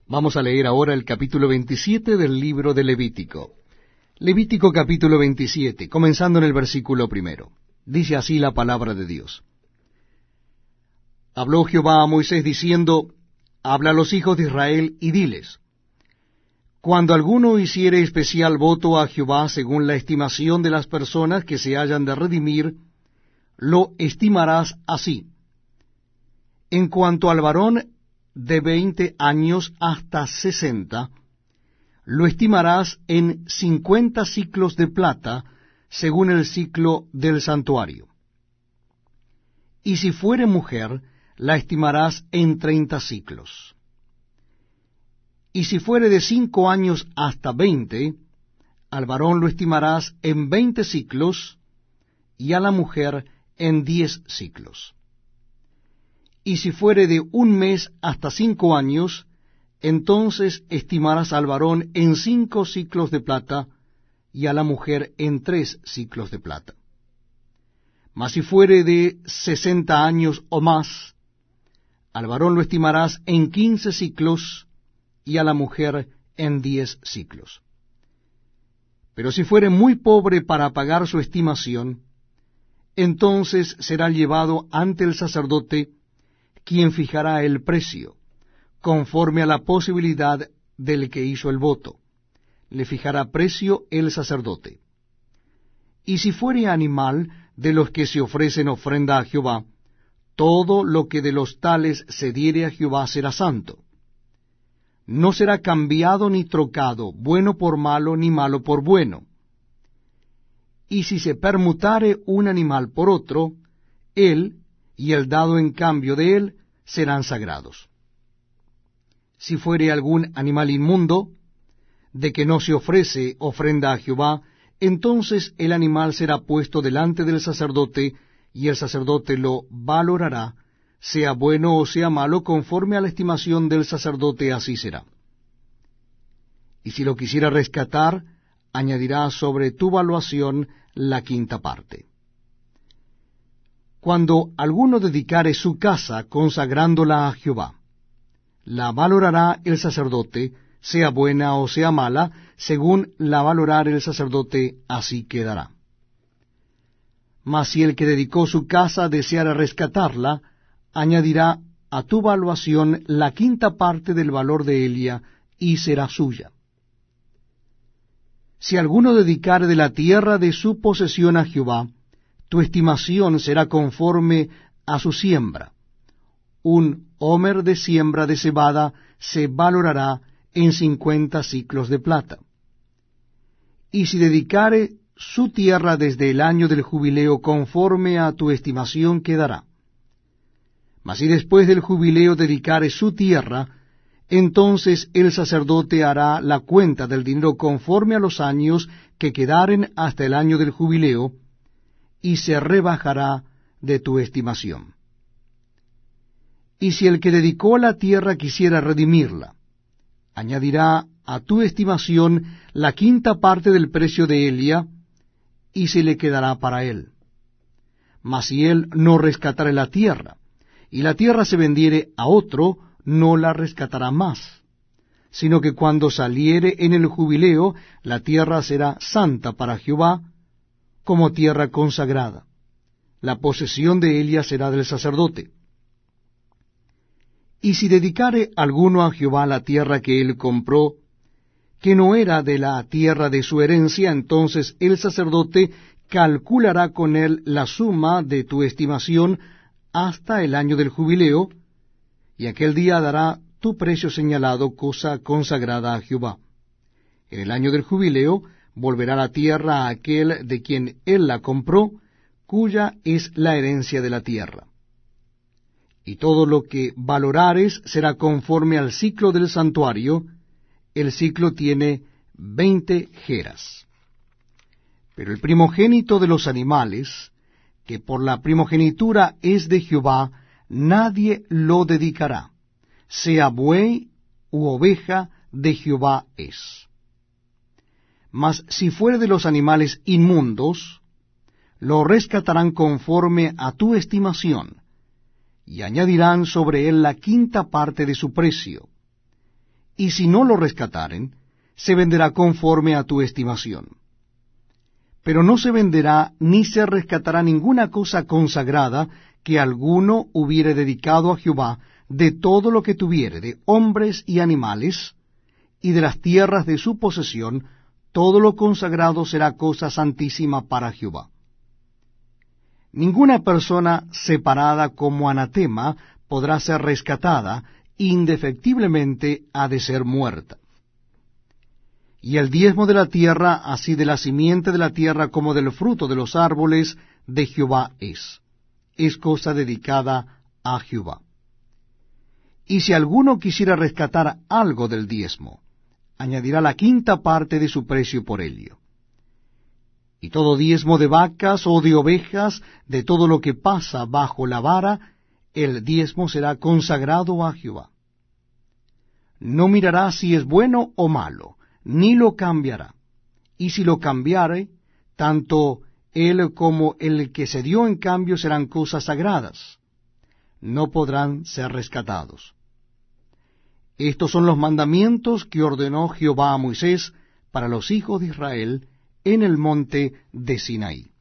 Vamos a leer ahora el capítulo 27 del libro de Levítico. Levítico capítulo 27, comenzando en el versículo 1. Dice así la palabra de Dios. Habló Jehová a Moisés diciendo, habla a los hijos de Israel y diles, cuando alguno hiciere especial voto a Jehová según la estimación de las personas que se hayan de redimir, lo estimarás así. En cuanto al varón de 20 años hasta 60, lo estimarás en 50 siclos de plata, según el siclo del santuario. Y si fuere mujer, la estimarás en 30 siclos. Y si fuere de 5 años hasta 20, al varón lo estimarás en 20 siclos, y a la mujer en 10 siclos. Y si fuere de 1 mes hasta 5 años, entonces estimarás al varón en 5 siclos de plata, y a la mujer en 3 siclos de plata. Mas si fuere de 60 años o más, al varón lo estimarás en 15 siclos, y a la mujer en 10 siclos. Pero si fuere muy pobre para pagar su estimación, entonces será llevado ante el sacerdote, quien fijará el precio, conforme a la posibilidad del que hizo el voto. Le fijará precio el sacerdote. Y si fuere animal de los que se ofrecen ofrenda a Jehová, todo lo que de los tales se diere a Jehová será santo. No será cambiado ni trocado, bueno por malo, ni malo por bueno. Y si se permutare un animal por otro, él y el dado en cambio de él serán sagrados. Si fuere algún animal inmundo, de que no se ofrece ofrenda a Jehová, entonces el animal será puesto delante del sacerdote, y el sacerdote lo valorará, sea bueno o sea malo, conforme a la estimación del sacerdote, así será. Y si lo quisiera rescatar, añadirá sobre tu valuación la quinta parte. Cuando alguno dedicare su casa consagrándola a Jehová, la valorará el sacerdote, sea buena o sea mala, según la valorare el sacerdote, así quedará. Mas si el que dedicó su casa deseara rescatarla, añadirá a tu valuación la quinta parte del valor de ella, y será suya. Si alguno dedicare de la tierra de su posesión a Jehová, tu estimación será conforme a su siembra. Un homer de siembra de cebada se valorará en 50 siclos de plata. Y si dedicare su tierra desde el año del jubileo, conforme a tu estimación quedará. Mas si después del jubileo dedicare su tierra, entonces el sacerdote hará la cuenta del dinero conforme a los años que quedaren hasta el año del jubileo, y se rebajará de tu estimación. Y si el que dedicó la tierra quisiera redimirla, añadirá a tu estimación la quinta parte del precio de ella, y se le quedará para él. Mas si él no rescatare la tierra, y la tierra se vendiere a otro, no la rescatará más, sino que cuando saliere en el jubileo, la tierra será santa para Jehová, como tierra consagrada. La posesión de ella será del sacerdote. Y si dedicare alguno a Jehová la tierra que él compró, que no era de la tierra de su herencia, entonces el sacerdote calculará con él la suma de tu estimación hasta el año del jubileo, y aquel día dará tu precio señalado, cosa consagrada a Jehová. En el año del jubileo volverá la tierra a aquel de quien él la compró, cuya es la herencia de la tierra. Y todo lo que valorares será conforme al ciclo del santuario. El ciclo tiene 20 geras. Pero el primogénito de los animales, que por la primogenitura es de Jehová, nadie lo dedicará, sea buey u oveja, de Jehová es. Mas si fuere de los animales inmundos, lo rescatarán conforme a tu estimación, y añadirán sobre él la quinta parte de su precio, y si no lo rescataren, se venderá conforme a tu estimación. Pero no se venderá ni se rescatará ninguna cosa consagrada que alguno hubiere dedicado a Jehová de todo lo que tuviere, de hombres y animales, y de las tierras de su posesión, todo lo consagrado será cosa santísima para Jehová. Ninguna persona separada como anatema podrá ser rescatada, indefectiblemente ha de ser muerta. Y el diezmo de la tierra, así de la simiente de la tierra como del fruto de los árboles, de Jehová es cosa dedicada a Jehová. Y si alguno quisiera rescatar algo del diezmo, añadirá la quinta parte de su precio por ello. Y todo diezmo de vacas o de ovejas, de todo lo que pasa bajo la vara, el diezmo será consagrado a Jehová. No mirará si es bueno o malo, ni lo cambiará. Y si lo cambiare, tanto él como el que se dio en cambio serán cosas sagradas. No podrán ser rescatados. Estos son los mandamientos que ordenó Jehová a Moisés para los hijos de Israel en el monte de Sinaí.